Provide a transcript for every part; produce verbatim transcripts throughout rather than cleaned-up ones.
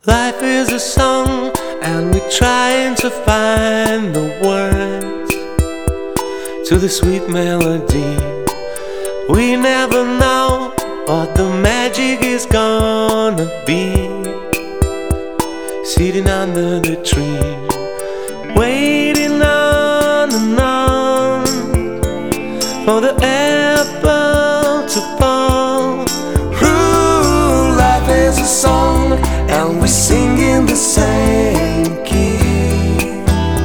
Life is a song, and we're trying to find the words to the sweet melody. We never know what the magic is gonna be. Sitting under the tree, waiting on and on for the apple to fall. Ooh, life is a song, and we sing in the same key,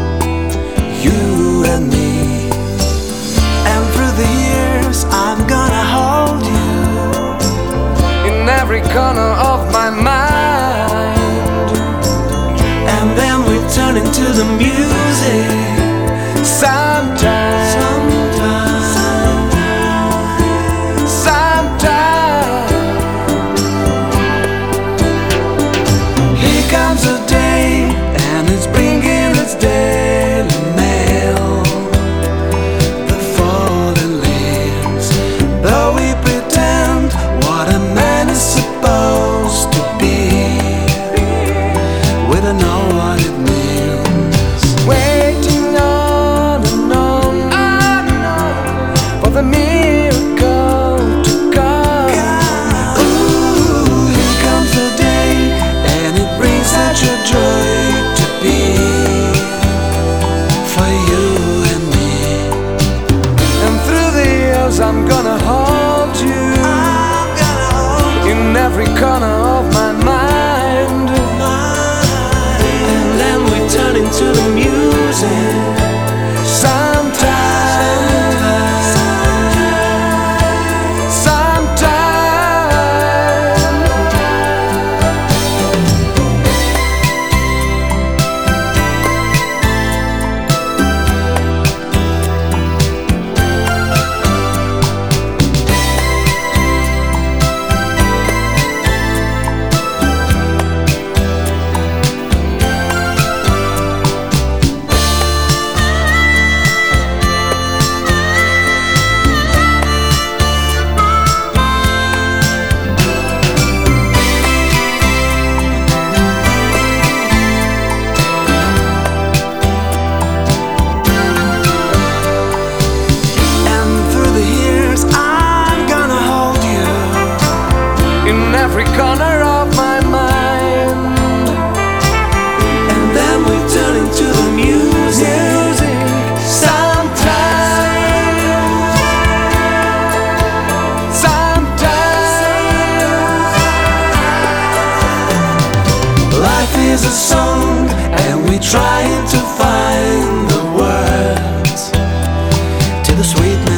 you and me. And through the years I'm gonna hold you in every corner of my mind. And then we turn into the music sometimes, sometimes, sometimes. Here comes a day, and it's bringing its daily mail. The fallen leaves, though we pretend what a man is supposed to be, we don't know what it means. Waiting on and on, on and on for the miracle to come. Ooh, here comes the day, and it brings such a joy to be for you and me. And through the years I'm gonna hold you, I'm gonna hold you in every corner of my mind. And then we turn into the music sometimes, sometimes. Every corner of my mind. And then we turn into the music, sometimes, sometimes. Life is a song, and we're trying to find the words to the sweet